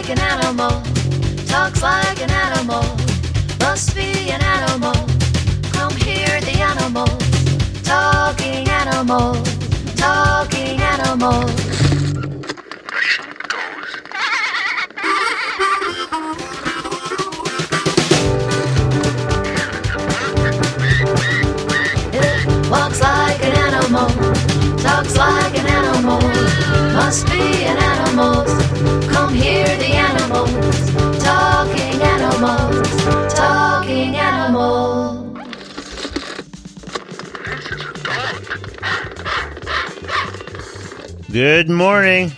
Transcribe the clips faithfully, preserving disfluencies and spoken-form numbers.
like an animal, talks like an animal, must be an animal. Come hear the animals, talking animals, talking animals. It walks like an animal, talks like an animal, must be an animal. Come hear the animals, talking animals, talking animals. Good morning.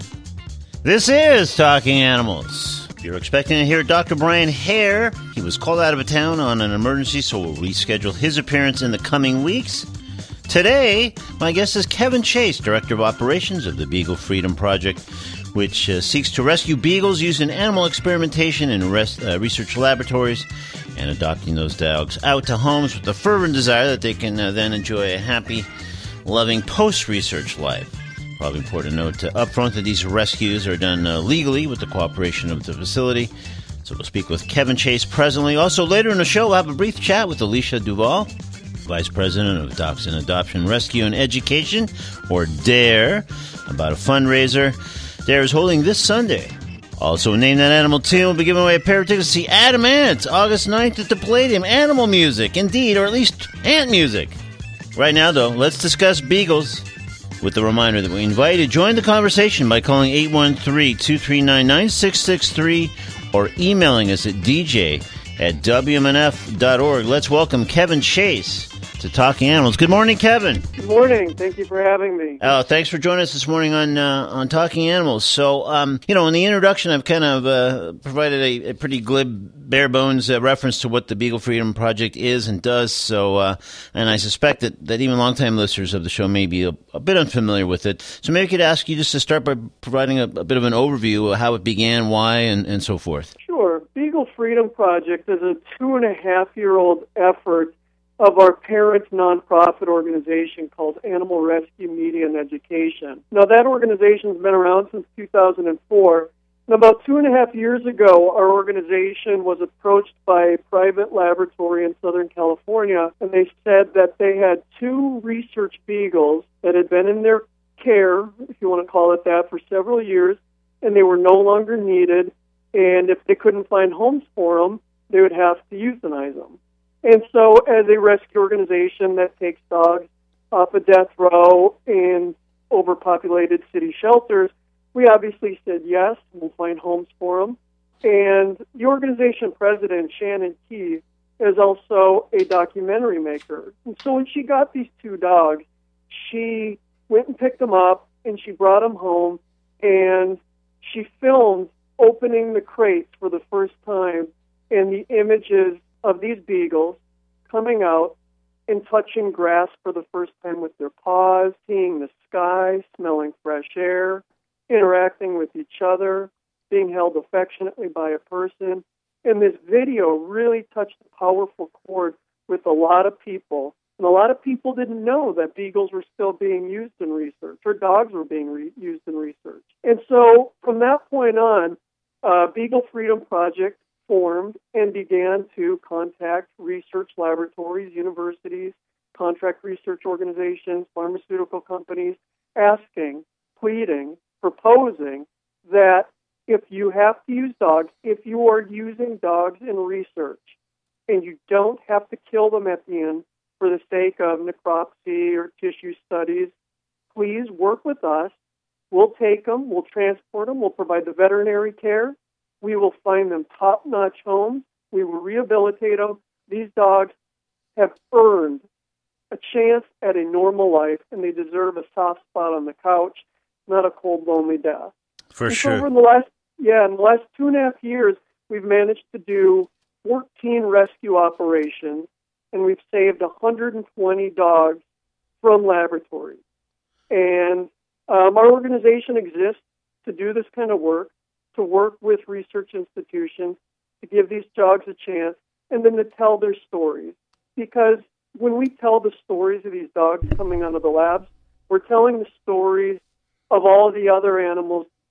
This is Talking Animals. You're expecting to hear Doctor Brian Hare. He was called out of town on an emergency, so we'll reschedule his appearance in the coming weeks. Today, my guest is Kevin Chase, Director of Operations of the Beagle Freedom Project, which uh, seeks to rescue beagles using animal experimentation in res- uh, research laboratories and adopting those dogs out to homes with the fervent desire that they can uh, then enjoy a happy, loving post-research life. Probably important to note uh, up front that these rescues are done uh, legally with the cooperation of the facility. So we'll speak with Kevin Chase presently. Also, later in the show, we'll have a brief chat with Alicia Duval, Vice President of Dachshund Adoption, Rescue, and Education, or DARE, about a fundraiser DARE is holding this Sunday. Also, Name That Animal team will be giving away a pair of tickets to see Adam Ant, August ninth at the Palladium. Animal music, indeed, or at least ant music. Right now, though, let's discuss beagles, with the reminder that we invite you to join the conversation by calling eight one three, two three nine, nine six six three or emailing us at d j at w m n f dot org. Let's welcome Kevin Chase to Talking Animals. Good morning, Kevin. Good morning. Thank you for having me. Oh, thanks for joining us this morning on uh, on Talking Animals. So, um, you know, in the introduction, I've kind of uh, provided a, a pretty glib, bare bones uh, reference to what the Beagle Freedom Project is and does. So, uh, and I suspect that, that even longtime listeners of the show may be a, a bit unfamiliar with it. So maybe I could ask you just to start by providing a, a bit of an overview of how it began, why, and, and so forth. Sure. Beagle Freedom Project is a two and a half year old effort of our parent nonprofit organization called Animal Rescue Media and Education. Now, that organization's been around since two thousand four. And about two and a half years ago, our organization was approached by a private laboratory in Southern California, and they said that they had two research beagles that had been in their care, if you want to call it that, for several years, and they were no longer needed, and if they couldn't find homes for them, they would have to euthanize them. And so, as a rescue organization that takes dogs off of death row in overpopulated city shelters, we obviously said yes, we'll find homes for them. And the organization president, Shannon Keith, is also a documentary maker. And so when she got these two dogs, she went and picked them up, and she brought them home, and she filmed opening the crates for the first time, and the images of these beagles coming out and touching grass for the first time with their paws, seeing the sky, smelling fresh air, interacting with each other, being held affectionately by a person. And this video really touched a powerful chord with a lot of people. And a lot of people didn't know that beagles were still being used in research, or dogs were being re- used in research. And so from that point on, uh, Beagle Freedom Project formed and began to contact research laboratories, universities, contract research organizations, pharmaceutical companies, asking, pleading, proposing that if you have to use dogs, if you are using dogs in research, and you don't have to kill them at the end for the sake of necropsy or tissue studies, please work with us. We'll take them, we'll transport them, we'll provide the veterinary care. We will find them top-notch homes. We will rehabilitate them. These dogs have earned a chance at a normal life, and they deserve a soft spot on the couch, not a cold, lonely death. For and sure. So over the last, yeah, in the last two and a half years, we've managed to do fourteen rescue operations, and we've saved one hundred twenty dogs from laboratories. And um, our organization exists to do this kind of work, to work with research institutions, to give these dogs a chance, and then to tell their stories. Because when we tell the stories of these dogs coming out of the labs, we're telling the stories of all the other animals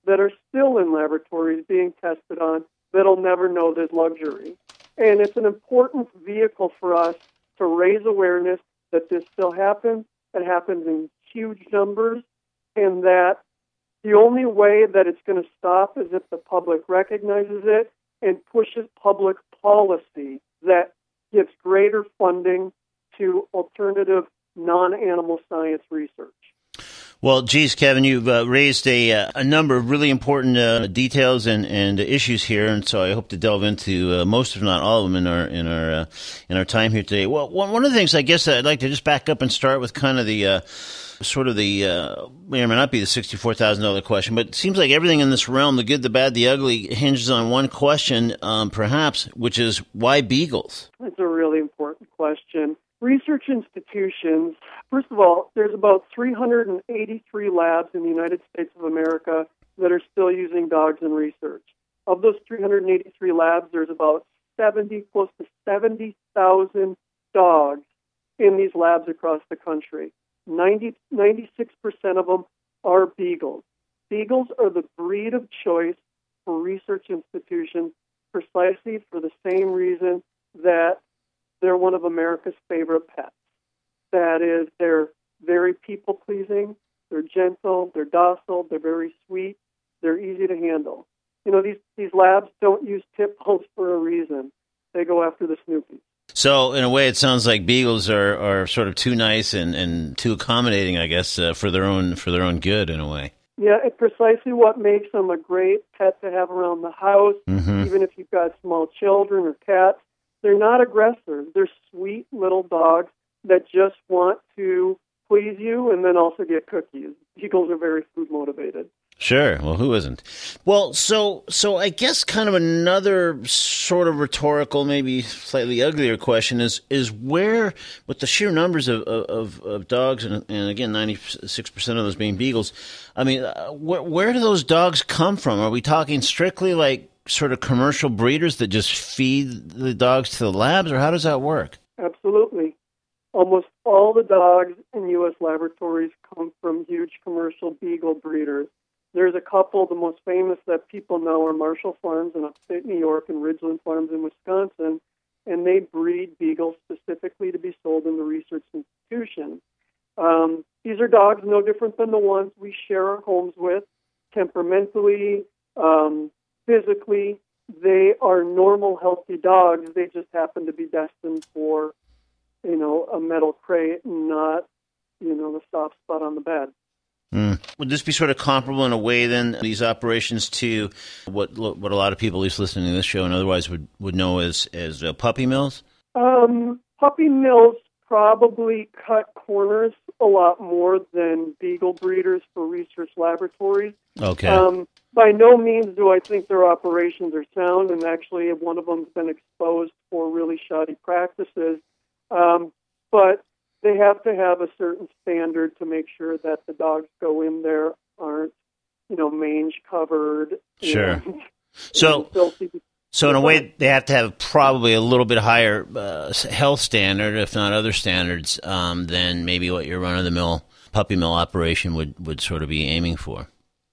that are still in laboratories being tested on that'll never know this luxury. And it's an important vehicle for us to raise awareness that this still happens. It happens in huge numbers, and that the only way that it's going to stop is if the public recognizes it and pushes public policy that gives greater funding to alternative non-animal science research. Well, geez, Kevin, you've uh, raised a uh, a number of really important uh, details and, and issues here, and so I hope to delve into uh, most, if not all of them, in our in our uh, in our time here today. Well, one, one of the things I guess I'd like to just back up and start with kind of the uh, sort of the uh, may or may not be the sixty-four thousand dollar question, but it seems like everything in this realm, the good, the bad, the ugly, hinges on one question, um, perhaps, which is why beagles? That's a really important question. Research institutions, first of all, there's about three hundred eighty-three labs in the United States of America that are still using dogs in research. Of those three hundred eighty-three labs, there's about seventy, close to seventy thousand dogs in these labs across the country. ninety, ninety-six percent of them are beagles. Beagles are the breed of choice for research institutions precisely for the same reason that they're one of America's favorite pets. That is, they're very people-pleasing, they're gentle, they're docile, they're very sweet, they're easy to handle. You know, these, these labs don't use tip bulbs for a reason. They go after the Snoopy. So, in a way, it sounds like beagles are, are sort of too nice and, and too accommodating, I guess, uh, for their own for their own good, in a way. Yeah, it's precisely what makes them a great pet to have around the house, mm-hmm. even if you've got small children or cats. They're not aggressors. They're sweet little dogs that just want to please you and then also get cookies. Beagles are very food motivated. Sure. Well, who isn't? Well, so so I guess kind of another sort of rhetorical, maybe slightly uglier question is is where, with the sheer numbers of of, of dogs, and, and again, ninety-six percent of those being beagles, I mean, uh, where, where do those dogs come from? Are we talking strictly like sort of commercial breeders that just feed the dogs to the labs, or how does that work? Absolutely. Almost all the dogs in U S laboratories come from huge commercial beagle breeders. There's a couple, the most famous that people know are Marshall Farms in upstate New York and Ridgeland Farms in Wisconsin, and they breed beagles specifically to be sold in the research institutions. Um, these are dogs no different than the ones we share our homes with, temperamentally, um, physically. They are normal, healthy dogs. They just happen to be destined for, you know, a metal crate and not, you know, the soft spot on the bed. Mm. Would this be sort of comparable in a way, then, these operations to what what a lot of people, at least listening to this show and otherwise, would, would know as, as uh, puppy mills? Um, puppy mills probably cut corners a lot more than beagle breeders for research laboratories. Okay. Um, by no means do I think their operations are sound, and actually one of them has been exposed for really shoddy practices. Um, but they have to have a certain standard to make sure that the dogs go in there aren't, you know, mange covered. Sure. And, so, and filthy. So in a way, they have to have probably a little bit higher uh, health standard, if not other standards, um, than maybe what your run-of-the-mill puppy mill operation would, would sort of be aiming for.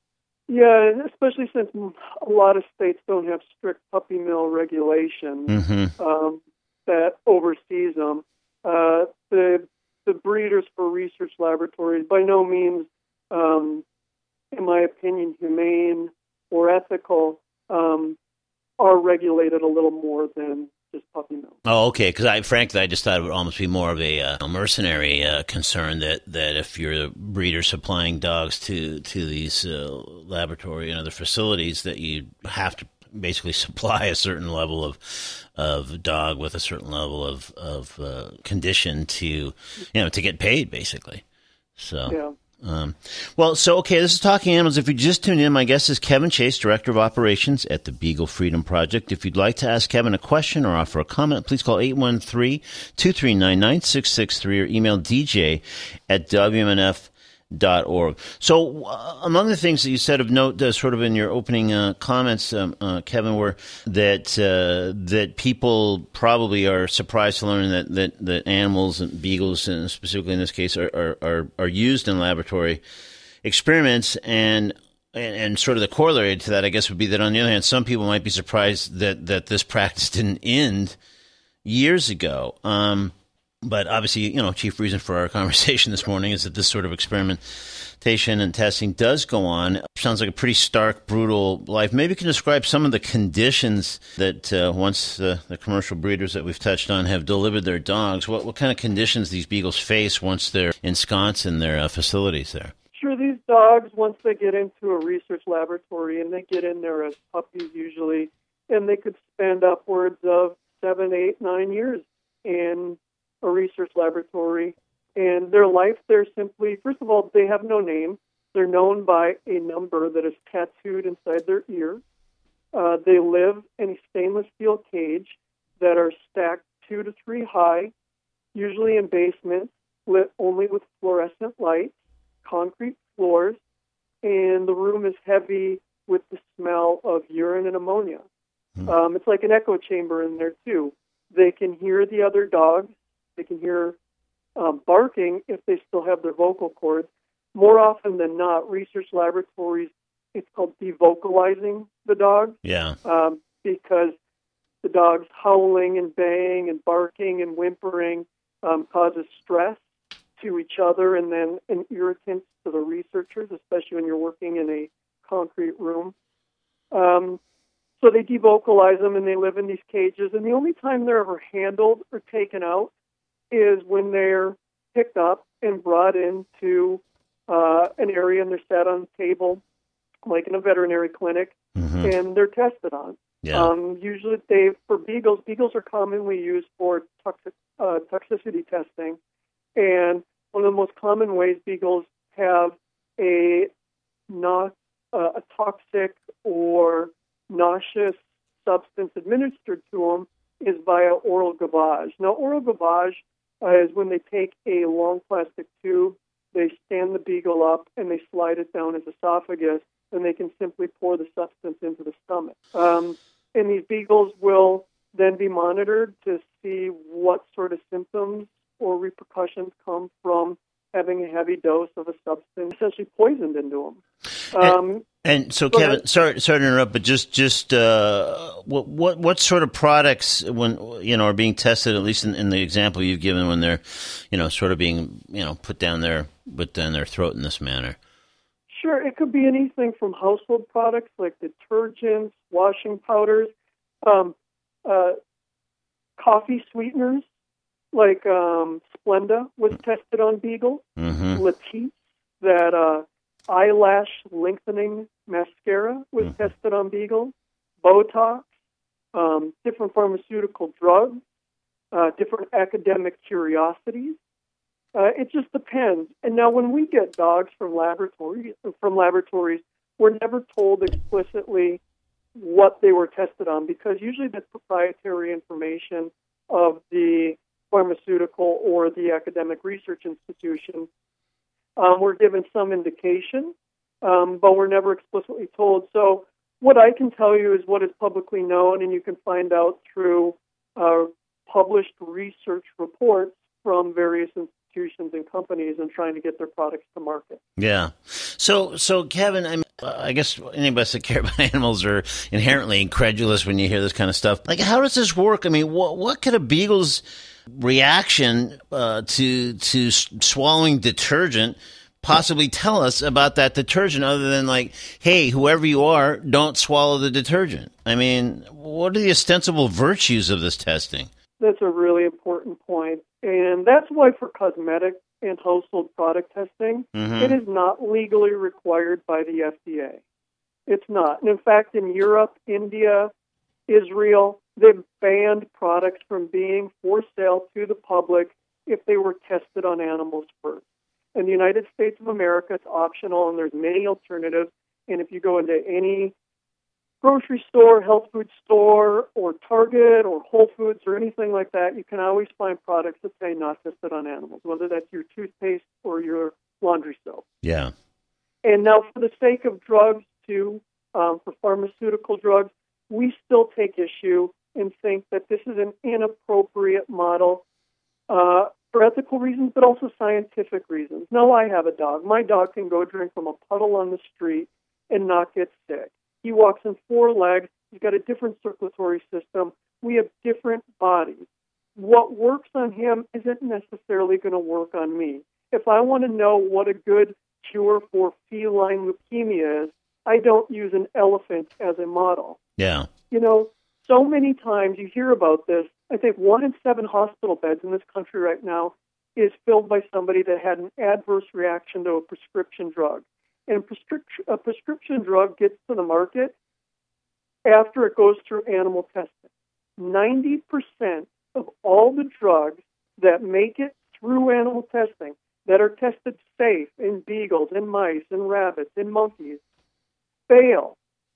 Yeah, especially since a lot of states don't have strict puppy mill regulations mm-hmm. um, that oversees them. Uh, the the breeders for research laboratories, by no means, um, in my opinion, humane or ethical, um, are regulated a little more than just puppy mills. Oh, okay. Because I, frankly, I just thought it would almost be more of a, uh, a mercenary uh, concern that, that if you're a breeder supplying dogs to to these uh, laboratory and other facilities, that you have to basically supply a certain level of of dog with a certain level of of uh, condition to, you know, to get paid, basically. So. Yeah. Um, well, so, okay, this is Talking Animals. If you just tuned in, my guest is Kevin Chase, Director of Operations at the Beagle Freedom Project. If you'd like to ask Kevin a question or offer a comment, please call eight one three, two three nine, nine six six three or email d j at w m n f dot org. So uh, among the things that you said of note, uh, sort of in your opening uh, comments, um, uh, Kevin, were that uh, that people probably are surprised to learn that, that, that animals and beagles, and specifically in this case, are, are, are, are used in laboratory experiments. And and, and sort of the corollary to that, I guess, would be that on the other hand, some people might be surprised that, that this practice didn't end years ago. Um, but obviously, you know, chief reason for our conversation this morning is that this sort of experimentation and testing does go on. Sounds like a pretty stark, brutal life. Maybe you can describe some of the conditions that uh, once the, the commercial breeders that we've touched on have delivered their dogs, what, what kind of conditions these beagles face once they're ensconced in their uh, facilities there? Sure, these dogs, once they get into a research laboratory, and they get in there as puppies usually, and they could spend upwards of seven, eight, nine years in a research laboratory. And their life, they're simply, first of all, they have no name. They're known by a number that is tattooed inside their ear. Uh, they live in a stainless steel cage that are stacked two to three high, usually in basements, lit only with fluorescent lights, concrete floors, and the room is heavy with the smell of urine and ammonia. Mm. Um, it's like an echo chamber in there, too. They can hear the other dogs. They can hear um, barking if they still have their vocal cords. More often than not, research laboratories, it's called devocalizing the dog. Yeah. Um, because the dog's howling and baying and barking and whimpering um, causes stress to each other and then an irritant to the researchers, especially when you're working in a concrete room. Um, so they devocalize them and they live in these cages. And the only time they're ever handled or taken out is when they're picked up and brought into uh, an area and they're sat on a table, like in a veterinary clinic, mm-hmm. and they're tested on. Yeah. Um, usually they, for beagles, beagles are commonly used for toxic, uh, toxicity testing. And one of the most common ways beagles have a not uh, a toxic or nauseous substance administered to them is via oral gavage. Now, oral gavage uh, is when they take a long plastic tube, they stand the beagle up, and they slide it down his esophagus, and they can simply pour the substance into the stomach. Um, and these beagles will then be monitored to see what sort of symptoms or repercussions come from having a heavy dose of a substance essentially poisoned into them. Um, and, and so, Kevin, ahead. sorry, sorry to interrupt, but just, just uh, what, what, what sort of products, when you know, are being tested? At least in, in the example you've given, when they're, you know, sort of being, you know, put down their, put down their throat in this manner. Sure, it could be anything from household products like detergents, washing powders, um, uh, coffee sweeteners. Like um, Splenda was tested on beagles, mm-hmm. Latisse, that uh, eyelash lengthening mascara was mm-hmm. tested on beagles, Botox, um, different pharmaceutical drugs, uh, different academic curiosities. Uh, it just depends. And now, when we get dogs from laboratories, from laboratories, we're never told explicitly what they were tested on because usually that's proprietary information of the pharmaceutical or the academic research institution. Um, we're given some indication, um, but we're never explicitly told. So what I can tell you is what is publicly known, and you can find out through uh, published research reports from various institutions and companies and trying to get their products to market. Yeah. So, so Kevin, I mean, I guess any of us that care about animals are inherently incredulous when you hear this kind of stuff. Like, how does this work? I mean, what what could a beagle's reaction uh, to to swallowing detergent possibly tell us about that detergent, other than like, hey, whoever you are, don't swallow the detergent? I mean, what are the ostensible virtues of this testing? That's a really important point. And that's why for cosmetic and household product testing, mm-hmm. it is not legally required by the F D A. It's not. And in fact, in Europe, India, Israel, they've banned products from being for sale to the public if they were tested on animals first. In the United States of America, it's optional, and there's many alternatives. And if you go into any grocery store, health food store, or Target, or Whole Foods, or anything like that, you can always find products that say not tested on animals, whether that's your toothpaste or your laundry soap. Yeah. And now for the sake of drugs, too, um, for pharmaceutical drugs, we still take issue and think that this is an inappropriate model uh, for ethical reasons, but also scientific reasons. Now, I have a dog. My dog can go drink from a puddle on the street and not get sick. He walks in four legs. He's got a different circulatory system. We have different bodies. What works on him isn't necessarily going to work on me. If I want to know what a good cure for feline leukemia is, I don't use an elephant as a model. Yeah. You know, so many times you hear about this. I think one in seven hospital beds in this country right now is filled by somebody that had an adverse reaction to a prescription drug. And a prescription, a prescription drug gets to the market after it goes through animal testing. ninety percent of all the drugs that make it through animal testing, that are tested safe in beagles, in mice, in rabbits, in monkeys, fail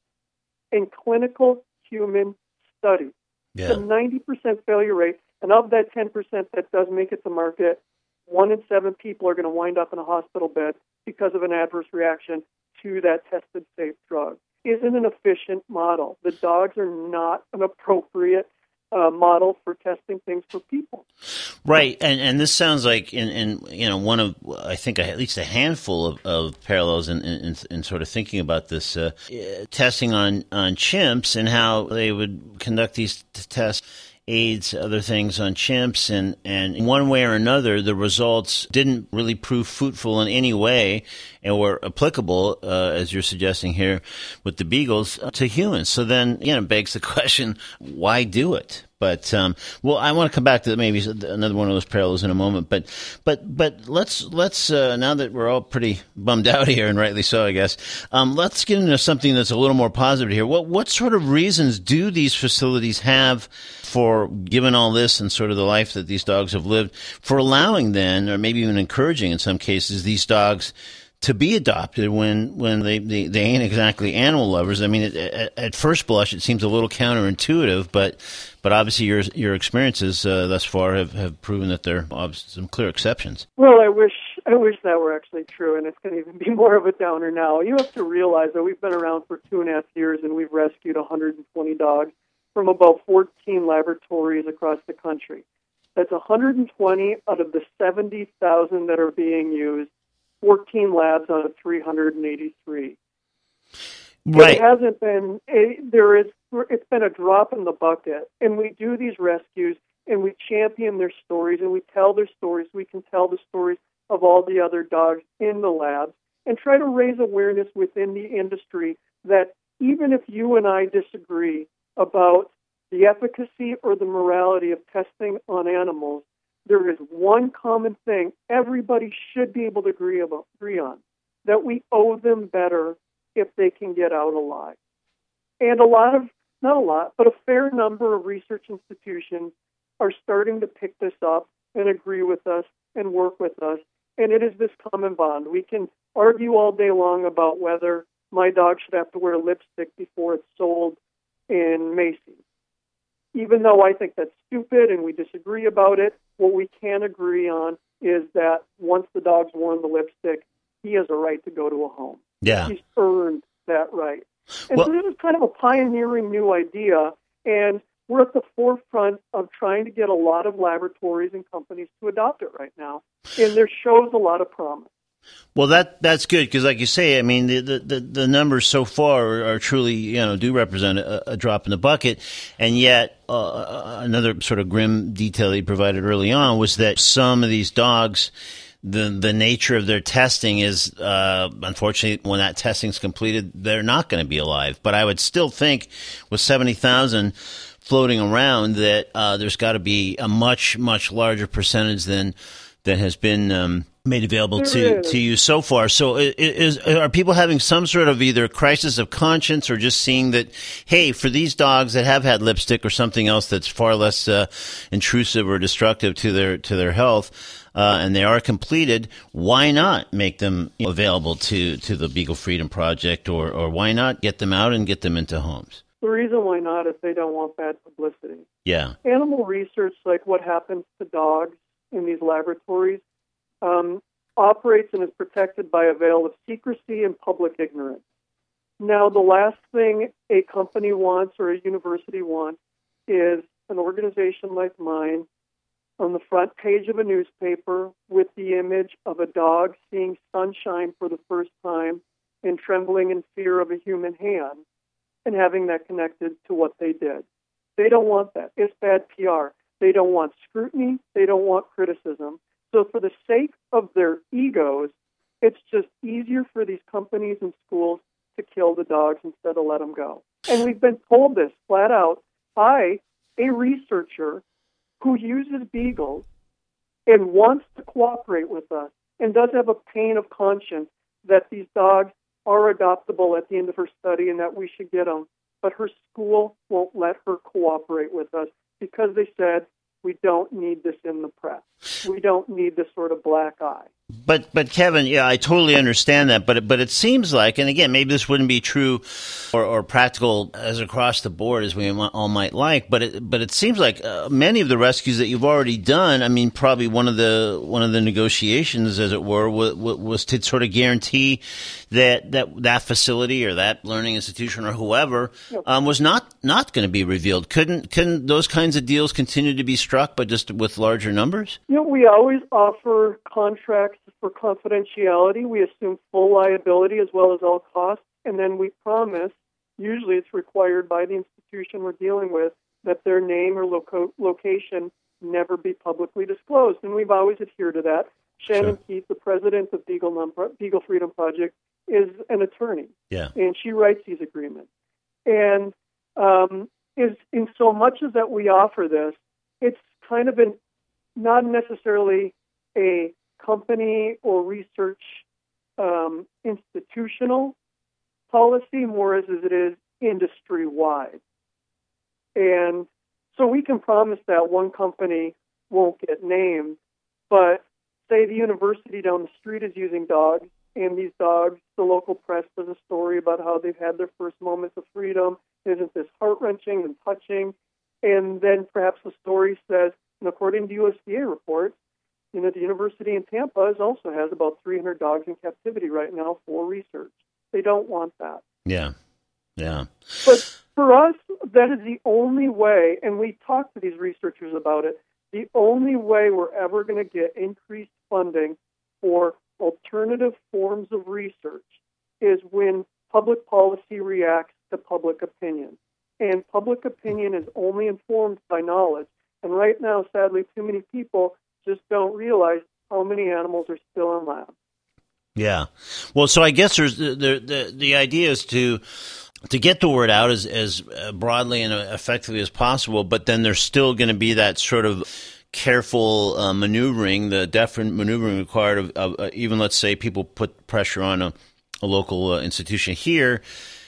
in clinical human studies. Yeah. It's a ninety percent failure rate, and of that ten percent that does make it to market, one in seven people are going to wind up in a hospital bed because of an adverse reaction to that tested safe drug. Isn't an efficient model. The dogs are not an appropriate uh, model for testing things for people. Right, and and this sounds like in, in you know one of I think at least a handful of, of parallels in, in, in sort of thinking about this uh, testing on, on chimps and how they would conduct these t- tests. AIDS, other things on chimps, and, and in one way or another, the results didn't really prove fruitful in any way and were applicable, uh, as you're suggesting here, with the beagles, uh, to humans. So then, you know, begs the question, why do it? But, um, well, I want to come back to maybe another one of those parallels in a moment. But, but, but let's, let's, uh, now that we're all pretty bummed out here, and rightly so, I guess, um, let's get into something that's a little more positive here. What, what sort of reasons do these facilities have for, given all this and sort of the life that these dogs have lived, for allowing then, or maybe even encouraging in some cases, these dogs to be adopted when, when they, they, they ain't exactly animal lovers? I mean, it, at, at first blush, it seems a little counterintuitive, but but obviously your your experiences uh, thus far have, have proven that there are some clear exceptions. Well, I wish I wish that were actually true, and it's going to even be more of a downer now. You have to realize that we've been around for two and a half years, and we've rescued one hundred twenty dogs from about fourteen laboratories across the country. That's one hundred twenty out of the seventy thousand that are being used. fourteen labs out of three hundred eighty-three. Right. It hasn't been, it, there is, it's been a drop in the bucket. And we do these rescues, and we champion their stories, and we tell their stories. We can tell the stories of all the other dogs in the labs and try to raise awareness within the industry that even if you and I disagree about the efficacy or the morality of testing on animals, there is one common thing everybody should be able to agree about, agree on, that we owe them better if they can get out alive. And a lot of, not a lot, but a fair number of research institutions are starting to pick this up and agree with us and work with us. And it is this common bond. We can argue all day long about whether my dog should have to wear lipstick before it's sold in Macy's. Even though I think that's stupid and we disagree about it, what we can agree on is that once the dog's worn the lipstick, he has a right to go to a home. Yeah. He's earned that right. And Well- so this is kind of a pioneering new idea, and we're at the forefront of trying to get a lot of laboratories and companies to adopt it right now. And there shows a lot of promise. Well, that that's good because, like you say, I mean, the, the, the numbers so far are, are truly, you know, do represent a, a drop in the bucket. And yet, uh, another sort of grim detail he provided early on was that some of these dogs, the the nature of their testing is, uh, unfortunately, when that testing is completed, they're not going to be alive. But I would still think with seventy thousand floating around that uh, there's got to be a much, much larger percentage than that has been um, made available to, to you so far. So is, are people having some sort of either crisis of conscience or just seeing that, hey, for these dogs that have had lipstick or something else that's far less uh, intrusive or destructive to their to their health, uh, and they are completed, why not make them available to, to the Beagle Freedom Project, or, or why not get them out and get them into homes? The reason why not is they don't want bad publicity. Yeah. Animal research, like what happens to dogs in these laboratories, um, operates and is protected by a veil of secrecy and public ignorance. Now, the last thing a company wants or a university wants is an organization like mine on the front page of a newspaper with the image of a dog seeing sunshine for the first time and trembling in fear of a human hand and having that connected to what they did. They don't want that. It's bad P R. They don't want scrutiny. They don't want criticism. So for the sake of their egos, it's just easier for these companies and schools to kill the dogs instead of let them go. And we've been told this flat out by a researcher who uses beagles and wants to cooperate with us and does have a pain of conscience that these dogs are adoptable at the end of her study and that we should get them. But her school won't let her cooperate with us because they said, we don't need this in the press. We don't need this sort of black eye. But, but Kevin, yeah, I totally understand that. But, but it seems like, and again, maybe this wouldn't be true or, or practical as across the board as we all might like. But it, but it seems like uh, many of the rescues that you've already done. I mean, probably one of the one of the negotiations, as it were, was, was to sort of guarantee that that that facility or that learning institution or whoever um, was not not going to be revealed. Couldn't couldn't those kinds of deals continue to be struck, but just with larger numbers? You know, we always offer contracts for confidentiality. We assume full liability as well as all costs, and then we promise, usually it's required by the institution we're dealing with, that their name or loco- location never be publicly disclosed. And we've always adhered to that. Shannon sure. Keith, the president of Beagle, Non- Beagle Freedom Project, is an attorney, yeah. and she writes these agreements. And um, is in so much as that we offer this, it's kind of an not necessarily a company or research um, institutional policy, more as, as it is industry-wide. And so we can promise that one company won't get named, but say the university down the street is using dogs, and these dogs, the local press does a story about how they've had their first moments of freedom. Isn't this heart-wrenching and touching? And then perhaps the story says, and according to U S D A reports, you know, the university in Tampa is also has about three hundred dogs in captivity right now for research. They don't want that. Yeah, yeah. But for us, that is the only way, and we talk to these researchers about it, the only way we're ever going to get increased funding for alternative forms of research is when public policy reacts to public opinion. And public opinion is only informed by knowledge. And right now, sadly, too many people just don't realize how many animals are still in labs. Yeah. Well, so I guess there's the the, the idea is to to get the word out as, as broadly and effectively as possible, but then there's still going to be that sort of careful uh, maneuvering, the definite maneuvering required of, of uh, even, let's say, people put pressure on a, a local uh, institution here,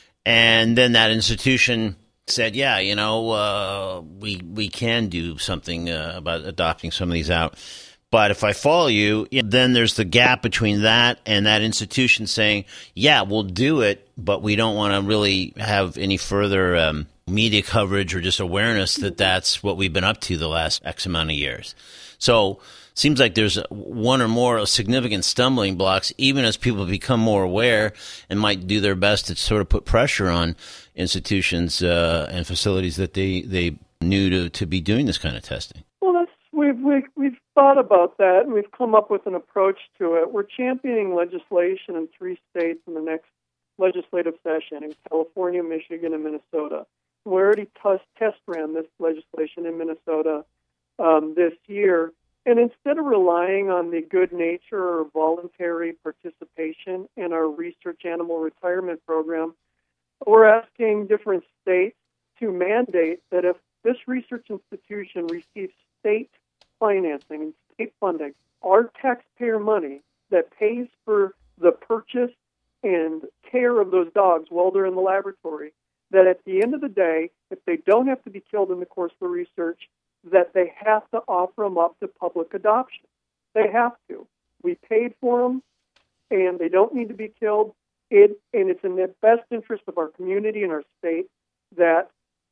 and then that institution said, yeah, you know, uh, we we can do something uh, about adopting some of these out. But if I follow you, then there's the gap between that and that institution saying, yeah, we'll do it, but we don't want to really have any further um, media coverage or just awareness that that's what we've been up to the last X amount of years. So seems like there's one or more significant stumbling blocks, even as people become more aware and might do their best to sort of put pressure on institutions uh, and facilities that they, they knew to, to be doing this kind of testing. Well, that's we've, we've, we've thought about that, and we've come up with an approach to it. We're championing legislation in three states in the next legislative session, in California, Michigan, and Minnesota. We already t- test ran this legislation in Minnesota um, this year. And instead of relying on the good nature or voluntary participation in our research animal retirement program, we're asking different states to mandate that if this research institution receives state financing and state funding, our taxpayer money that pays for the purchase and care of those dogs while they're in the laboratory, that at the end of the day, if they don't have to be killed in the course of the research, that they have to offer them up to public adoption. They have to. We paid for them, and they don't need to be killed. It, and it's in the best interest of our community and our state that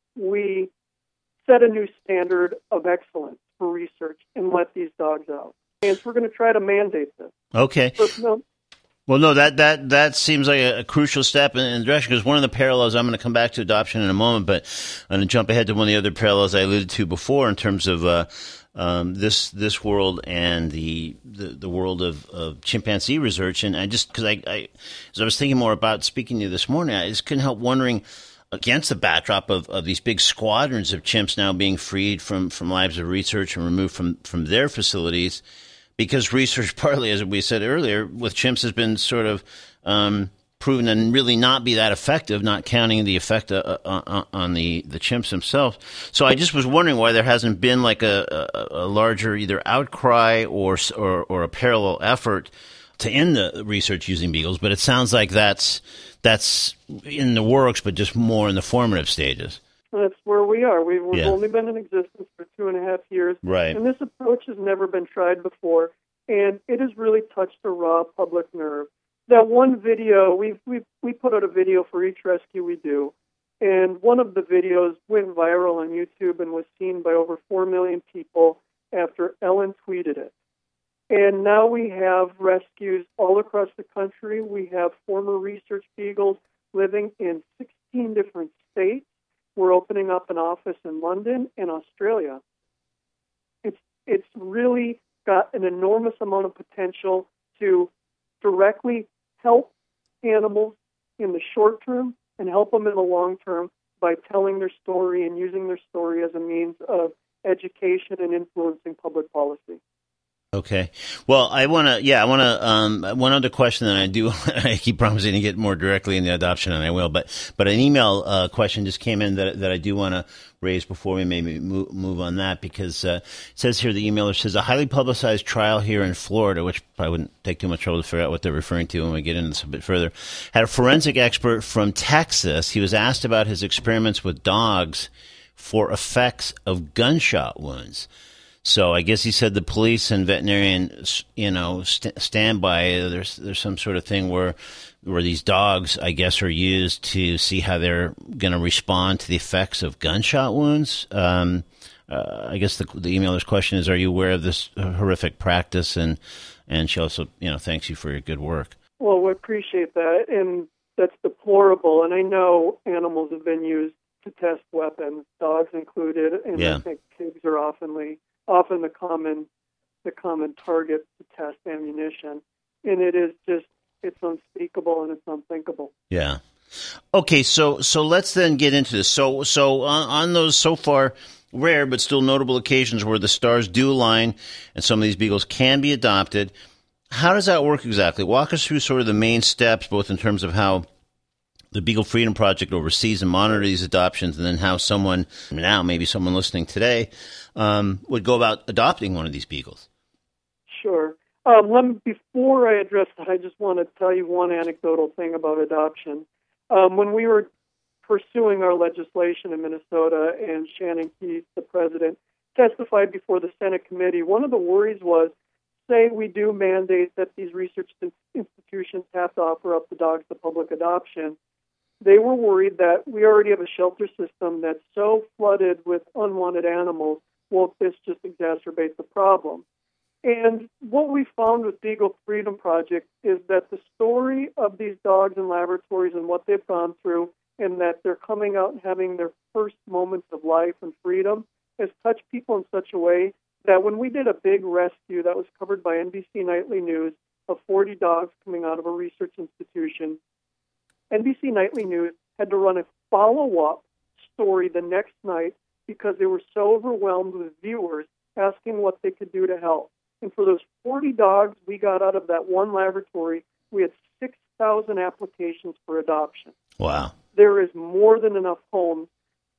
we set a new standard of excellence for research and let these dogs out. And so we're going to try to mandate this. Okay. But, no, Well, no, that that that seems like a, a crucial step in, in the direction, because one of the parallels, I'm going to come back to adoption in a moment, but I'm going to jump ahead to one of the other parallels I alluded to before in terms of uh, um, this this world and the the, the world of, of chimpanzee research. And I just because I, I as I was thinking more about speaking to you this morning, I just couldn't help wondering, against the backdrop of, of these big squadrons of chimps now being freed from, from labs of research and removed from, from their facilities, because research, partly, as we said earlier, with chimps has been sort of um, proven to really not be that effective, not counting the effect uh, uh, on the, the chimps themselves. So I just was wondering why there hasn't been like a, a, a larger either outcry or, or or a parallel effort to end the research using beagles, but it sounds like that's that's in the works, but just more in the formative stages. That's where we are. We've, we've yeah. only been in existence for two and a half years, right? And this approach has never been tried before, and it has really touched a raw public nerve. That one video, we we we put out a video for each rescue we do, and one of the videos went viral on YouTube and was seen by over four million people after Ellen tweeted it. And now we have rescues all across the country. We have former research beagles living in sixteen different states. We're opening up an office in London and Australia. It's it's really got an enormous amount of potential to directly help animals in the short term and help them in the long term by telling their story and using their story as a means of education and influencing public policy. Okay. Well, I want to, yeah, I want to, um, one other question that I do, I keep promising to get more directly in the adoption, and I will, but, but an email uh, question just came in that, that I do want to raise before we maybe move, move on that, because uh, it says here, the emailer says, a highly publicized trial here in Florida, which probably wouldn't take too much trouble to figure out what they're referring to when we get into this a bit further, had a forensic expert from Texas. He was asked about his experiments with dogs for effects of gunshot wounds. So I guess he said the police and veterinarian, you know, st- stand by. There's there's some sort of thing where where these dogs, I guess, are used to see how they're going to respond to the effects of gunshot wounds. Um, uh, I guess the, the emailer's question is, are you aware of this horrific practice? And and she also, you know, thanks you for your good work. Well, we appreciate that, and that's deplorable. And I know animals have been used to test weapons, dogs included, and yeah. I think pigs are oftenly. often the common the common target to test ammunition. And it is just, it's unspeakable and it's unthinkable. Yeah. Okay, so so let's then get into this. So so on, on those so far rare but still notable occasions where the stars do align and some of these beagles can be adopted, how does that work exactly? Walk us through sort of the main steps, both in terms of how the Beagle Freedom Project oversees and monitors these adoptions, and then how someone, now maybe someone listening today, um, would go about adopting one of these beagles. Sure. Um, let me, before I address that, I just want to tell you one anecdotal thing about adoption. Um, when we were pursuing our legislation in Minnesota and Shannon Keith, the president, testified before the Senate committee, one of the worries was, say we do mandate that these research institutions have to offer up the dogs to public adoption. They were worried that we already have a shelter system that's so flooded with unwanted animals, won't this just exacerbate the problem? And what we found with Beagle Freedom Project is that the story of these dogs in laboratories and what they've gone through, and that they're coming out and having their first moments of life and freedom, has touched people in such a way that when we did a big rescue that was covered by N B C Nightly News of forty dogs coming out of a research institution, N B C Nightly News had to run a follow-up story the next night because they were so overwhelmed with viewers asking what they could do to help. And for those forty dogs we got out of that one laboratory, we had six thousand applications for adoption. Wow. There is more than enough homes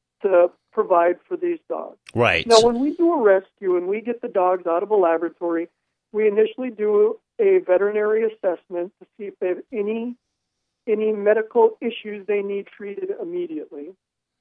to provide for these dogs. Right. Now, when we do a rescue and we get the dogs out of a laboratory, we initially do a veterinary assessment to see if they have any any medical issues they need treated immediately.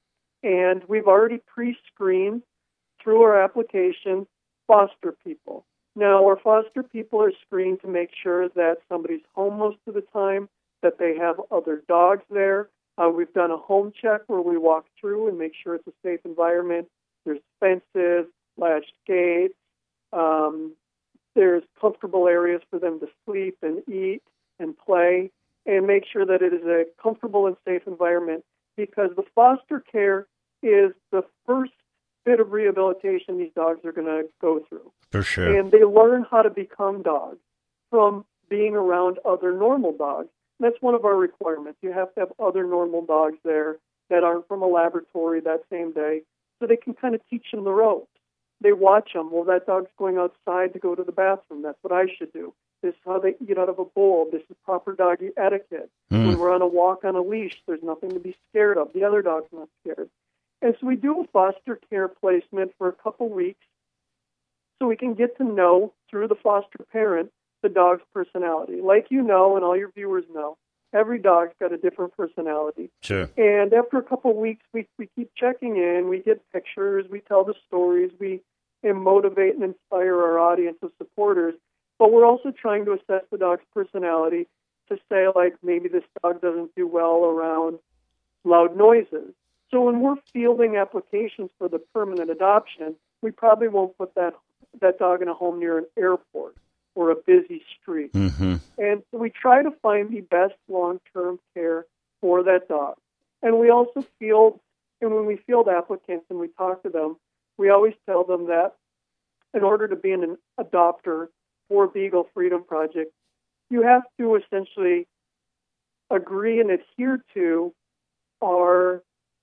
And we've already pre-screened through our application foster people. Now, our foster people are screened to make sure that somebody's home most of the time, that they have other dogs there. Uh, we've done a home check where we walk through and make sure it's a safe environment. There's fences, latched gates. Um, there's comfortable areas for them to sleep and eat and play, and make sure that it is a comfortable and safe environment, because the foster care is the first bit of rehabilitation these dogs are going to go through. For sure. And they learn how to become dogs from being around other normal dogs. And that's one of our requirements. You have to have other normal dogs there that aren't from a laboratory that same day, so they can kind of teach them the ropes. They watch them. Well, that dog's going outside to go to the bathroom. That's what I should do. This is how they eat out of a bowl. This is proper doggy etiquette. Mm. When we're on a walk on a leash, there's nothing to be scared of. The other dog's not scared. And so we do a foster care placement for a couple weeks so we can get to know, through the foster parent, the dog's personality. Like you know, and all your viewers know, every dog's got a different personality. Sure. And after a couple of weeks, we, we keep checking in. We get pictures. We tell the stories. We and motivate and inspire our audience of supporters. But we're also trying to assess the dog's personality to say, like, maybe this dog doesn't do well around loud noises. So when we're fielding applications for the permanent adoption, we probably won't put that that dog in a home near an airport or a busy street. Mm-hmm. And so we try to find the best long-term care for that dog. And we also field, and when we field applicants and we talk to them, we always tell them that in order to be an adopter for Beagle Freedom Project, you have to essentially agree and adhere to our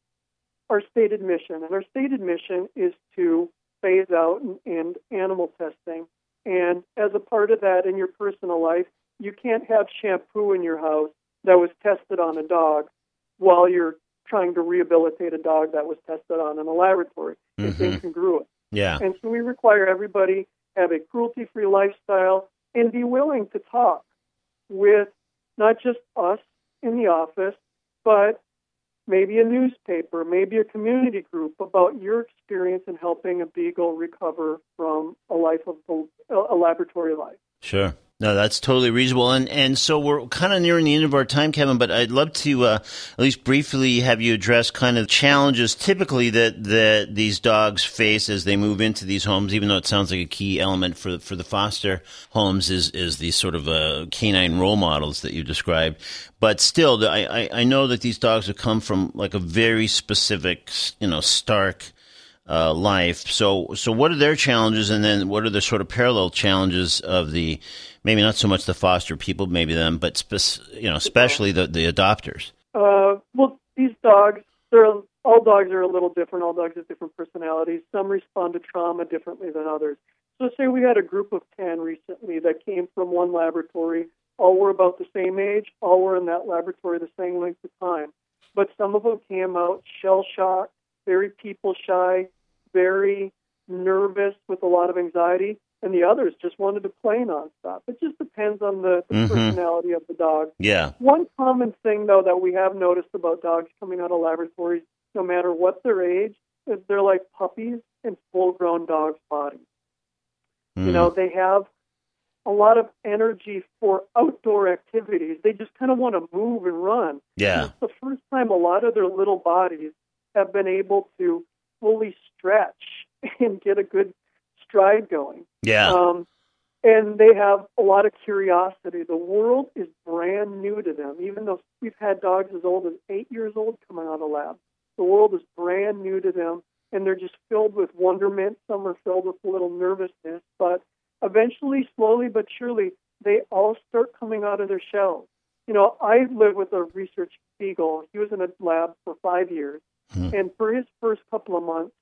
our stated mission. And our stated mission is to phase out and, and animal testing. And as a part of that in your personal life, you can't have shampoo in your house that was tested on a dog while you're trying to rehabilitate a dog that was tested on in a laboratory. It's Mm-hmm. incongruent. Yeah. And so we require everybody have a cruelty-free lifestyle and be willing to talk with not just us in the office, but maybe a newspaper, maybe a community group about your experience in helping a beagle recover from a life of a laboratory life. Sure. No, that's totally reasonable. And and so we're kind of nearing the end of our time, Kevin, but I'd love to uh, at least briefly have you address kind of challenges typically that, that these dogs face as they move into these homes, even though it sounds like a key element for, for the foster homes is, is these sort of uh, canine role models that you described. But still, I, I, I know that these dogs have come from like a very specific, you know, stark Uh, life. So, so what are their challenges, and then what are the sort of parallel challenges of the, maybe not so much the foster people, maybe them, but spe- you know, especially the, the adopters? Uh, well, these dogs, they're all dogs are a little different. All dogs have different personalities. Some respond to trauma differently than others. So, say we had a group of ten recently that came from one laboratory. All were about the same age. All were in that laboratory the same length of time. But some of them came out shell-shocked, very people-shy, very nervous with a lot of anxiety, and the others just wanted to play nonstop. It just depends on the, the Mm-hmm. personality of the dog. Yeah. One common thing, though, that we have noticed about dogs coming out of laboratories, no matter what their age, is they're like puppies in full-grown dogs' bodies. Mm. You know, they have a lot of energy for outdoor activities. They just kind of want to move and run. Yeah. And it's the first time a lot of their little bodies have been able to fully stretch and get a good stride going. Yeah. Um, and they have a lot of curiosity. The world is brand new to them. Even though we've had dogs as old as eight years old coming out of lab, the world is brand new to them, and they're just filled with wonderment. Some are filled with a little nervousness, but eventually, slowly but surely, they all start coming out of their shells. You know, I lived with a research beagle. He was in a lab for five years. Hmm. And for his first couple of months,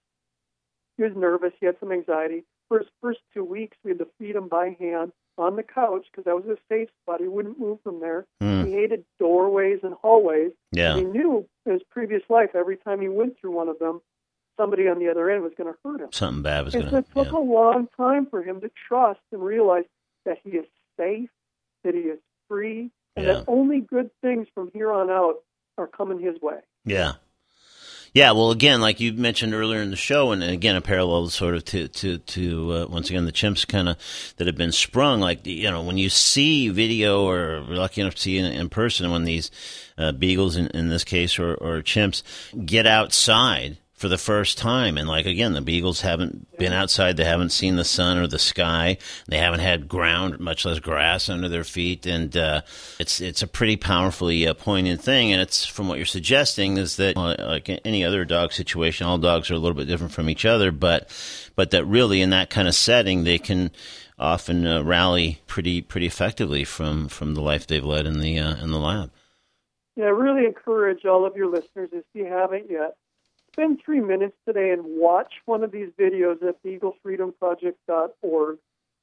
he was nervous. He had some anxiety. For his first two weeks, we had to feed him by hand on the couch because that was a safe spot. He wouldn't move from there. Hmm. He hated doorways and hallways. Yeah. He knew in his previous life, every time he went through one of them, somebody on the other end was going to hurt him. Something bad was And going so to it took yeah. a long time for him to trust and realize that he is safe, that he is free, and Yeah. that only good things from here on out are coming his way. Yeah. Yeah, well, again, like you mentioned earlier in the show, and again, a parallel sort of to, to, to uh, once again, the chimps kind of that have been sprung. Like, you know, when you see video or we're lucky enough to see in, in person when these uh, beagles, in, in this case, or, or chimps, get outside for the first time. And like, again, the beagles haven't been outside. They haven't seen the sun or the sky. They haven't had ground, much less grass under their feet. And uh, it's it's a pretty powerfully uh, poignant thing. And it's, from what you're suggesting, is that uh, like any other dog situation, all dogs are a little bit different from each other, but but that really in that kind of setting, they can often uh, rally pretty pretty effectively from, from the life they've led in the uh, in the lab. Yeah, I really encourage all of your listeners, if you haven't yet, spend three minutes today and watch one of these videos at beagle freedom project dot org.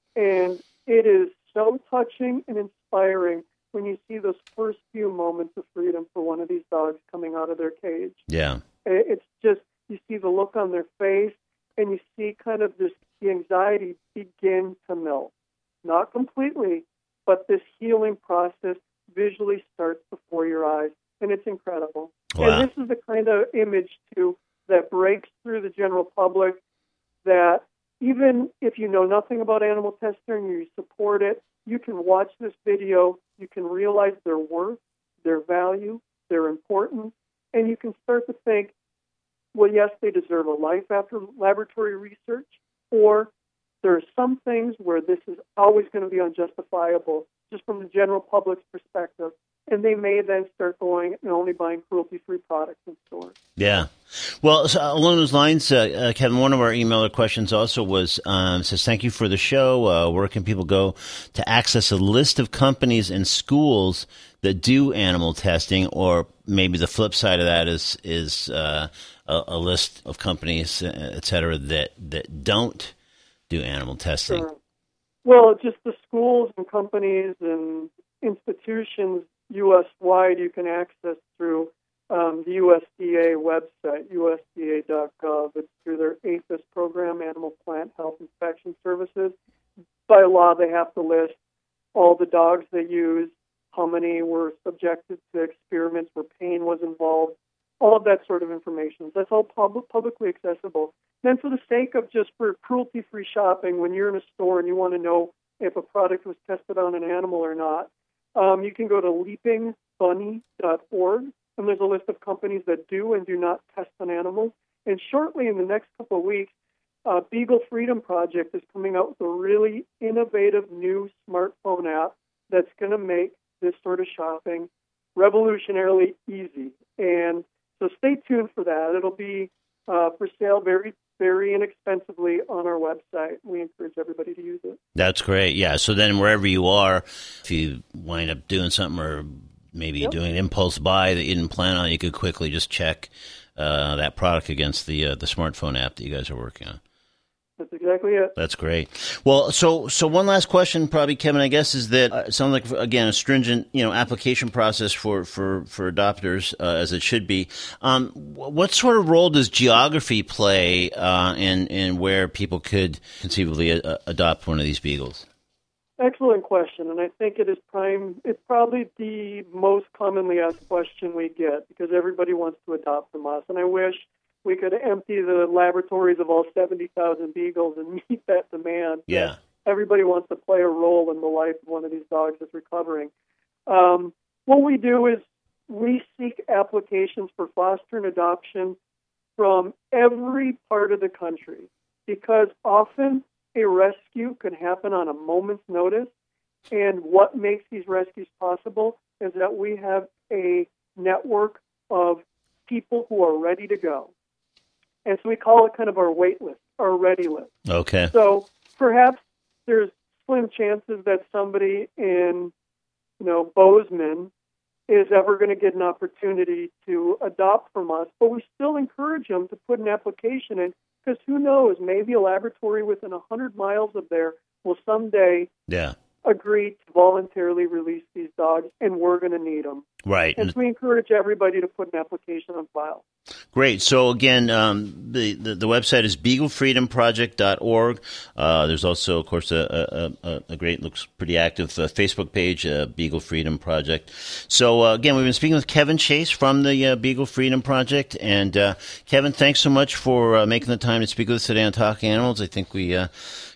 And it is so touching and inspiring when you see those first few moments of freedom for one of these dogs coming out of their cage. Yeah. It's just, you see the look on their face, and you see kind of this, the anxiety begin to melt. Not completely, but this healing process visually starts before your eyes, and it's incredible. Wow. And this is the kind of image, too, that breaks through the general public, that even if you know nothing about animal testing, you support it, you can watch this video, you can realize their worth, their value, their importance, and you can start to think, well, yes, they deserve a life after laboratory research, or there are some things where this is always going to be unjustifiable, just from the general public's perspective, and they may then start going and only buying cruelty-free products in stores. Yeah. Well, so along those lines, uh, uh, Kevin, one of our emailer questions also was, um, says, thank you for the show. Uh, where can people go to access a list of companies and schools that do animal testing? Or maybe the flip side of that is is uh, a, a list of companies, uh, et cetera, that, that don't do animal testing. Sure. Well, just the schools and companies and institutions U S-wide you can access through um, the U S D A website, U S D A dot gov. It's through their APHIS program, Animal Plant Health Inspection Services. By law, they have to list all the dogs they use, how many were subjected to experiments where pain was involved, all of that sort of information. That's all pub- publicly accessible. Then for the sake of just for cruelty-free shopping, when you're in a store and you want to know if a product was tested on an animal or not, um, you can go to leaping bunny dot org, and there's a list of companies that do and do not test on animals. And shortly, in the next couple of weeks, uh, Beagle Freedom Project is coming out with a really innovative new smartphone app that's going to make this sort of shopping revolutionarily easy. And so stay tuned for that. It'll be uh, for sale very, very inexpensively on our website. We encourage everybody to use it. That's great. Yeah. So then wherever you are, if you wind up doing something or maybe Yep. doing an impulse buy that you didn't plan on, you could quickly just check uh, that product against the uh, the smartphone app that you guys are working on. That's exactly it. That's great. Well, so so one last question, probably, Kevin, I guess, is that uh, it sounds like, again, a stringent, you know, application process for for for adopters, uh, as it should be. Um, what sort of role does geography play uh, in in where people could conceivably uh, adopt one of these beagles? Excellent question, and I think it is prime. It's probably the most commonly asked question we get because everybody wants to adopt from us, and I wish we could empty the laboratories of all seventy thousand beagles and meet that demand. Yeah. Everybody wants to play a role in the life of one of these dogs that's recovering. Um, what we do is we seek applications for foster and adoption from every part of the country because often a rescue can happen on a moment's notice. And what makes these rescues possible is that we have a network of people who are ready to go. And so we call it kind of our wait list, our ready list. Okay. So perhaps there's slim chances that somebody in, you know, Bozeman is ever going to get an opportunity to adopt from us, but we still encourage them to put an application in because who knows, maybe a laboratory within one hundred miles of there will someday Yeah. agree to voluntarily release these dogs, and we're going to need them. Right. And so we encourage everybody to put an application on file. Great. So again, um, the, the the website is beagle freedom project dot org. Uh, there's also, of course, a, a, a great, looks pretty active uh, Facebook page, uh, Beagle Freedom Project. So uh, again, we've been speaking with Kevin Chase from the uh, Beagle Freedom Project. And uh, Kevin, thanks so much for uh, making the time to speak with us today on Talking Animals. I think we uh,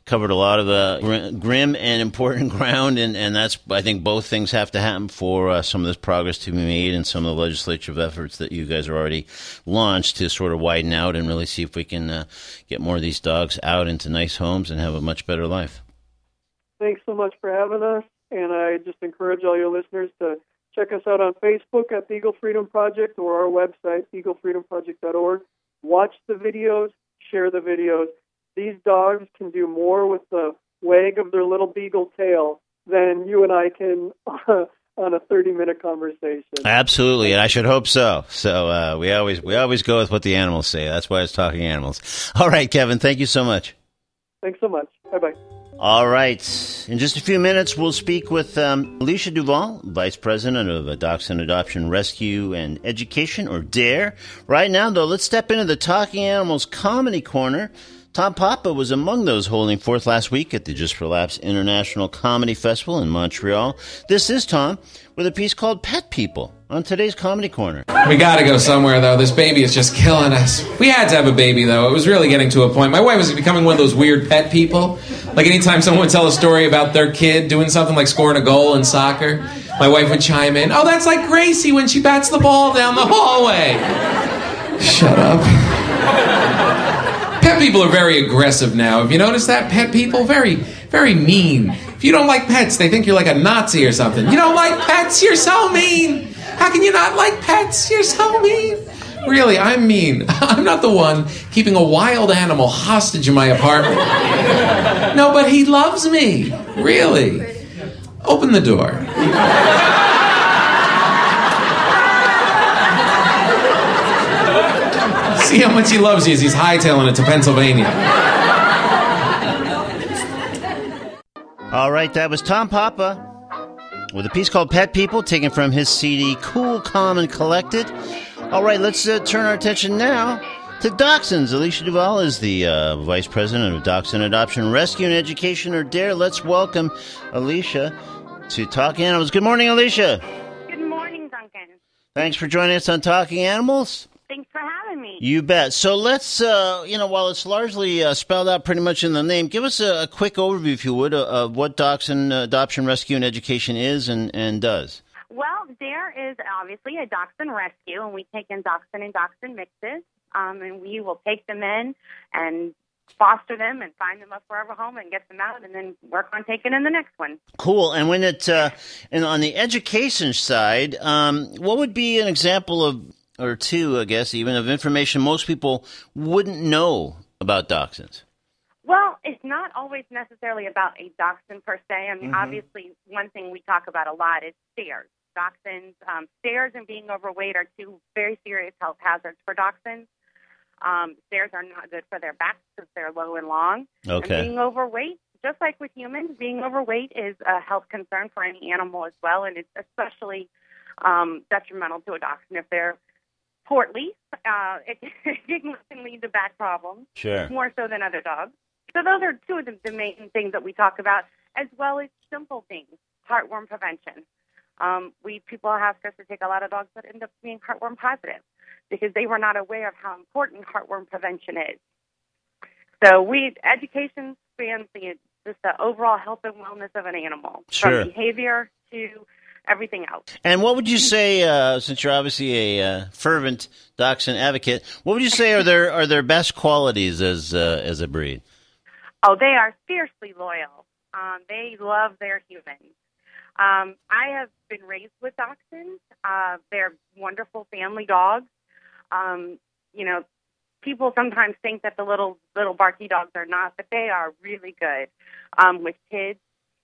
covered a lot of uh, gr- grim and important ground, and, and that's, I think both things have to happen for uh, some of this progress to be made and some of the legislative efforts that you guys are already launched to sort of widen out and really see if we can uh, get more of these dogs out into nice homes and have a much better life. Thanks so much for having us, and I just encourage all your listeners to check us out on Facebook at the Eagle Freedom Project or our website, eagle freedom project dot org. Watch the videos, share the videos. These dogs can do more with the wag of their little beagle tail than you and I can uh, on a thirty-minute conversation. Absolutely, and I should hope so. So uh, we always we always go with what the animals say. That's why it's Talking Animals. All right, Kevin, thank you so much. Thanks so much. Bye-bye. All right. In just a few minutes, we'll speak with um, Alicia Duval, Vice President of Dachshund Adoption, Rescue, and Education, or DARE. Right now, though, let's step into the Talking Animals Comedy Corner. Tom Papa was among those holding forth last week at the Just for Laughs International Comedy Festival in Montreal. This is Tom with a piece called Pet People on today's Comedy Corner. We gotta go somewhere, though. This baby is just killing us. We had to have a baby, though. It was really getting to a point. My wife was becoming one of those weird pet people. Like anytime someone would tell a story about their kid doing something like scoring a goal in soccer, my wife would chime in, "Oh, that's like Gracie when she bats the ball down the hallway." Shut up. Pet people are very aggressive now. Have you noticed that? Pet people, very, very mean. If you don't like pets, they think you're like a Nazi or something. You don't like pets? You're so mean. How can you not like pets? You're so mean. Really, I'm mean. I'm not the one keeping a wild animal hostage in my apartment. No, but he loves me. Really. Open the door. See how much he loves you as he's hightailing it to Pennsylvania. All right, that was Tom Papa with a piece called Pet People, taken from his C D Cool, Calm, and Collected. All right, let's uh, turn our attention now to Dachshunds. Alicia Duval is the uh, Vice President of Dachshund Adoption, Rescue, and Education, or DARE. Let's welcome Alicia to Talking Animals. Good morning, Alicia. Good morning, Duncan. Thanks for joining us on Talking Animals. Thanks for having me. You bet. So let's, uh, you know, while it's largely uh, spelled out pretty much in the name, give us a, a quick overview, if you would, of, of what Dachshund Adoption, Rescue, and Education is and, and does. Well, DARE is obviously a dachshund rescue, and we take in dachshund and dachshund mixes, um, and we will take them in and foster them and find them a forever home and get them out and then work on taking in the next one. Cool. And when it, uh, and on the education side, um, what would be an example of, or two, I guess, even, of information most people wouldn't know about dachshunds? Well, it's not always necessarily about a dachshund per se. I mean, mm-hmm. obviously, one thing we talk about a lot is stairs. Dachshunds, um, stairs and being overweight are two very serious health hazards for dachshunds. Um, stairs are not good for their backs because they're low and long. Okay. And being overweight, just like with humans, being overweight is a health concern for any animal as well, and it's especially um, detrimental to a dachshund if they're portly. Uh, it, it can lead to back problems, sure, more so than other dogs. So those are two of the, the main things that we talk about, as well as simple things, heartworm prevention. Um, we people ask us to take a lot of dogs that end up being heartworm positive because they were not aware of how important heartworm prevention is. So we education spans the just the overall health and wellness of an animal, sure, from behavior to everything else. And what would you say, uh, since you're obviously a uh, fervent dachshund advocate, what would you say are their are their best qualities as uh, as a breed? Oh, they are fiercely loyal. Um, they love their humans. Um, I have been raised with dachshunds. Uh, they're wonderful family dogs. Um, you know, people sometimes think that the little little barky dogs are not, but they are really good um, with kids.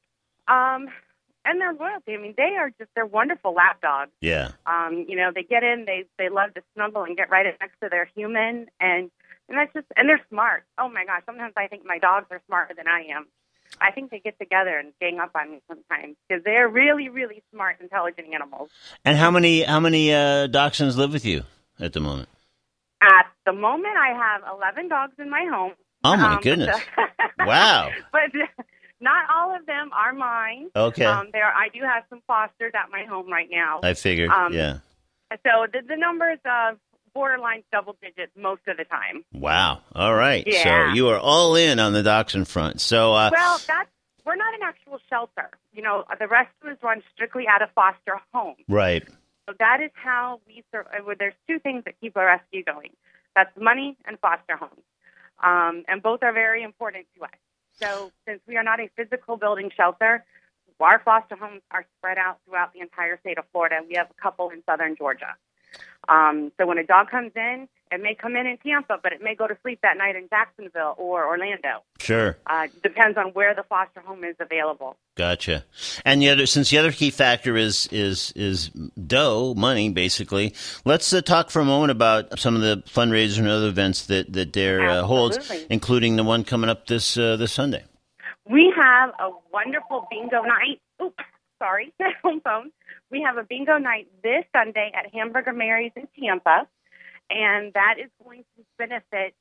Um, and their loyalty. I mean, they are just, they're wonderful lap dogs. Yeah. Um, you know, they get in, they, they love to snuggle and get right next to their human. And, and that's just, and they're smart. Oh my gosh. Sometimes I think my dogs are smarter than I am. I think they get together and gang up on me sometimes because they're really, really smart, intelligent animals. And how many, how many, uh, dachshunds live with you at the moment? At the moment, I have eleven dogs in my home. Oh my um, goodness. So Wow. But not all of them are mine. Okay. Um, there, I do have some fosters at my home right now. I figured, um, yeah. So the, the numbers of borderline double digits most of the time. Wow. All right. Yeah. So you are all in on the dachshund front. So, uh, Well, that's we're not an actual shelter. You know, the rescue is run strictly out of foster homes. right. So that is how we sur- uh, there's two things that keep a rescue going. That's money and foster homes. Um, and both are very important to us. So since we are not a physical building shelter, our foster homes are spread out throughout the entire state of Florida. We have a couple in southern Georgia. Um, so when a dog comes in, it may come in in Tampa, but it may go to sleep that night in Jacksonville or Orlando. Sure. Uh, depends on where the foster home is available. Gotcha. And the other, since the other key factor is is is dough, money, basically, let's uh, talk for a moment about some of the fundraisers and other events that that Dare uh, holds, including the one coming up this uh, this Sunday. We have a wonderful bingo night. Oops, sorry, home phone. We have a bingo night this Sunday at Hamburger Mary's in Tampa, and that is going to benefit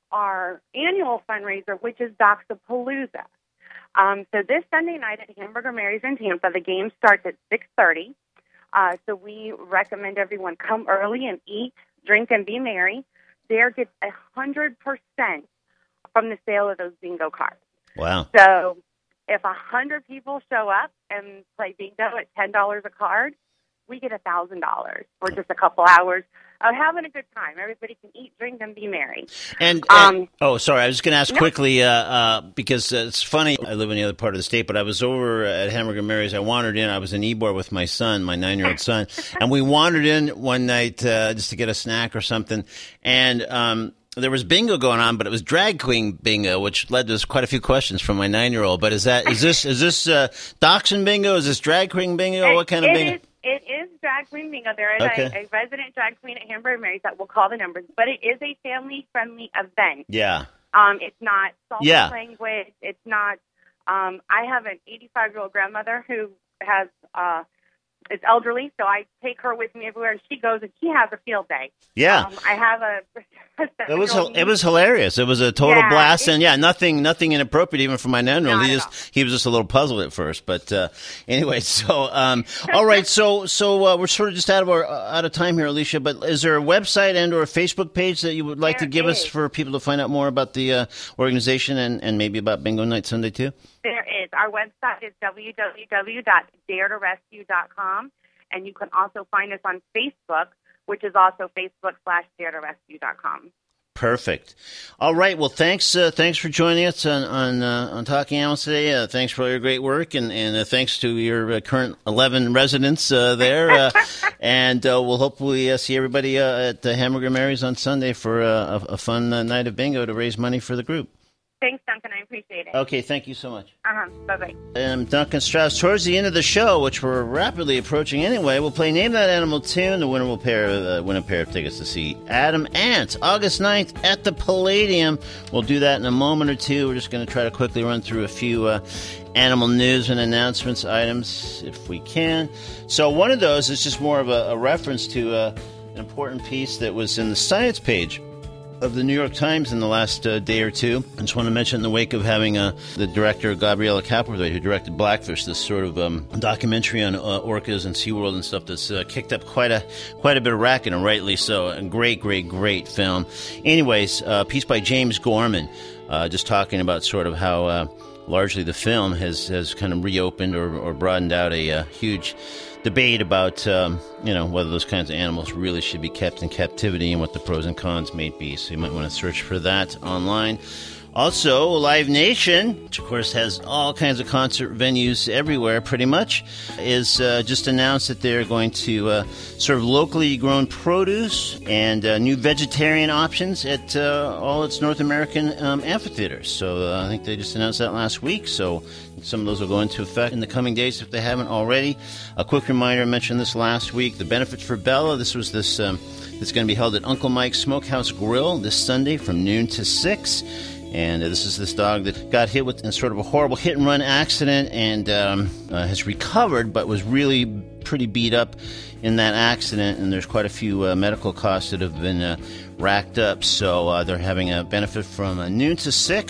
our annual fundraiser, which is Doxapalooza. Um, so this Sunday night at Hamburger Mary's in Tampa, the game starts at six thirty. Uh, so we recommend everyone come early and eat, drink, and be merry. Dare gets one hundred percent from the sale of those bingo cards. Wow. So if one hundred people show up and play bingo at ten dollars a card, we get one thousand dollars for just a couple hours of having a good time. Everybody can eat, drink, and be merry. And, Um, and oh, sorry, I was going to ask no. quickly uh, uh, because uh, it's funny. I live in the other part of the state, but I was over at Hamburger Mary's. I wandered in. I was in Ybor with my son, my nine-year-old son, and we wandered in one night uh, just to get a snack or something. And um, there was bingo going on, but it was drag queen bingo, which led to quite a few questions from my nine-year-old. But is that is this is this uh, dachshund bingo? Is this drag queen bingo? It- What kind of it bingo? Is, it is drag queen bingo. There is Okay. a, a resident drag queen at Hamburger Mary's that will call the numbers, but it is a family-friendly event. Yeah. Um, it's not salty Yeah. language. It's not. Um, I have an eighty-five-year-old grandmother who has uh, is elderly, so I take her with me everywhere, and she goes, and she has a field day. Yeah. Um, I have a. It was it was hilarious. It was a total Yeah, blast, it- and yeah, nothing nothing inappropriate even for my nine-year-old. Not He at just all. he was just a little puzzled at first, but uh, anyway. So um, all right, so so uh, we're sort of just out of our uh, out of time here, Alicia. But is there a website and or a Facebook page that you would like There to give us is. for people to find out more about the uh, organization and, and maybe about Bingo Night Sunday too? There is. Our website is w w w dot dare to rescue dot com, and you can also find us on Facebook, which is also Facebook slash dare to rescue dot com. Perfect. All right. Well, thanks. Uh, thanks for joining us on on, uh, on Talking Animals today. Uh, thanks for all your great work, and and uh, thanks to your uh, current eleven residents uh, there. Uh, and uh, we'll hopefully uh, see everybody uh, at the Hamburger Mary's on Sunday for uh, a, a fun uh, night of bingo to raise money for the group. Thanks, Duncan. I appreciate it. Okay. Thank you so much. Uh-huh. Bye-bye. I'm Duncan Strauss. Towards the end of the show, which we're rapidly approaching anyway, we'll play Name That Animal tune. The winner will pair, uh, win a pair of tickets to see Adam Ant, August ninth at the Palladium. We'll do that in a moment or two. We're just going to try to quickly run through a few uh, animal news and announcements items, if we can. So one of those is just more of a, a reference to uh, an important piece that was in the science page of the New York Times in the last uh, day or two. I just want to mention in the wake of having uh, the director, Gabriella Caplerthwaite, who directed Blackfish, this sort of um, documentary on uh, orcas and SeaWorld and stuff that's uh, kicked up quite a quite a bit of racket, and rightly so. A great, great, great film. Anyways, a uh, piece by James Gorman, uh, just talking about sort of how uh, largely the film has, has kind of reopened or, or broadened out a uh, huge debate about, um, you know, whether those kinds of animals really should be kept in captivity and what the pros and cons may be. So you might want to search for that online. Also, Live Nation, which of course has all kinds of concert venues everywhere pretty much, is uh, just announced that they're going to uh, serve locally grown produce and uh, new vegetarian options at uh, all its North American um, amphitheaters. So uh, I think they just announced that last week. So some of those will go into effect in the coming days if they haven't already. A quick reminder, I mentioned this last week, the benefits for Bella. This was this, um, it's going to be held at Uncle Mike's Smokehouse Grill this Sunday from noon to six. And uh, this is this dog that got hit with in sort of a horrible hit-and-run accident and um, uh, has recovered, but was really pretty beat up in that accident. And there's quite a few uh, medical costs that have been uh, racked up. So uh, they're having a benefit from uh, noon to six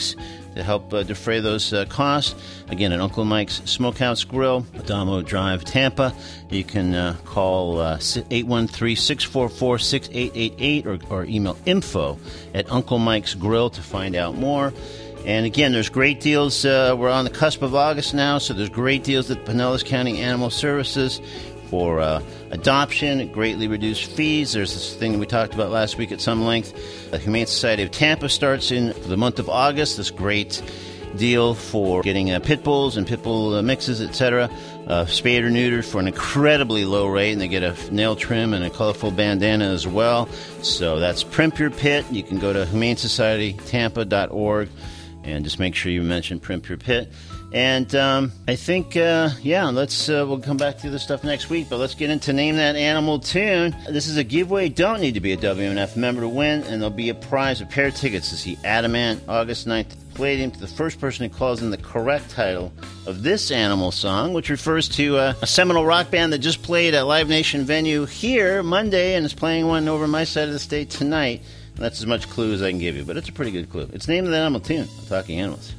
to help uh, defray those uh, costs. Again, at Uncle Mike's Smokehouse Grill, Adamo Drive, Tampa. You can uh, call uh, eight one three, six four four, six eight eight eight or, or email info at Uncle Mike's Grill to find out more. And again, there's great deals. Uh, we're on the cusp of August now, so there's great deals at Pinellas County Animal Services for uh, adoption, greatly reduced fees. There's this thing we talked about last week at some length. The Humane Society of Tampa starts in the month of August. This great deal for getting uh, pit bulls and pit bull uh, mixes, et cetera, uh, spayed or neutered for an incredibly low rate, and they get a nail trim and a colorful bandana as well. So that's Primp Your Pit. You can go to humane society tampa dot org. And just make sure you mention Primp Your Pit. And um, I think, uh, yeah, let's uh, we'll come back to this stuff next week. But let's get into Name That Animal Tune. This is a giveaway. Don't need to be a W N F member to win. And there'll be a prize, a pair of tickets to see Adamant August ninth at the Palladium, to the first person who calls in the correct title of this animal song, which refers to uh, a seminal rock band that just played at Live Nation venue here Monday and is playing one over my side of the state tonight. That's as much clue as I can give you, but it's a pretty good clue. It's Name of the Animal Tune on Talking Animals.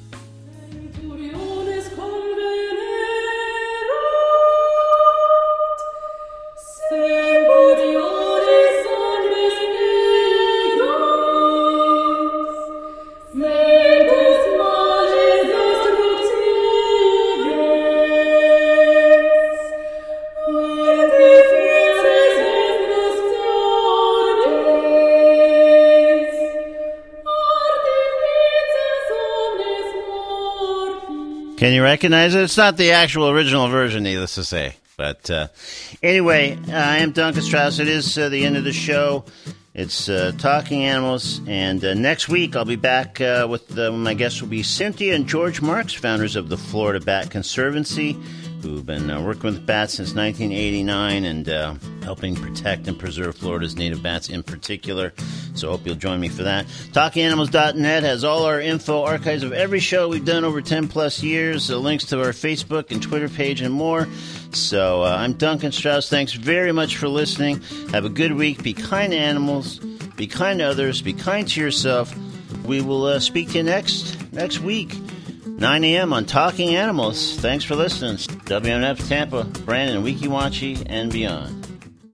Can you recognize it? It's not the actual original version, needless to say. But uh, anyway, uh, I am Duncan Strauss. It is uh, the end of the show. It's uh, Talking Animals. And uh, next week, I'll be back uh, with uh, my guests will be Cynthia and George Marks, founders of the Florida Bat Conservancy, who've been uh, working with bats since nineteen eighty-nine and uh, helping protect and preserve Florida's native bats in particular. So I hope you'll join me for that. talking animals dot net has all our info, archives of every show we've done over ten plus years, uh, links to our Facebook and Twitter page and more. So uh, I'm Duncan Strauss. Thanks very much for listening. Have a good week. Be kind to animals. Be kind to others. Be kind to yourself. We will uh, speak to you next next week, nine a.m. on Talking Animals. Thanks for listening. W N F Tampa, Brandon, Weeki Wachee, and beyond.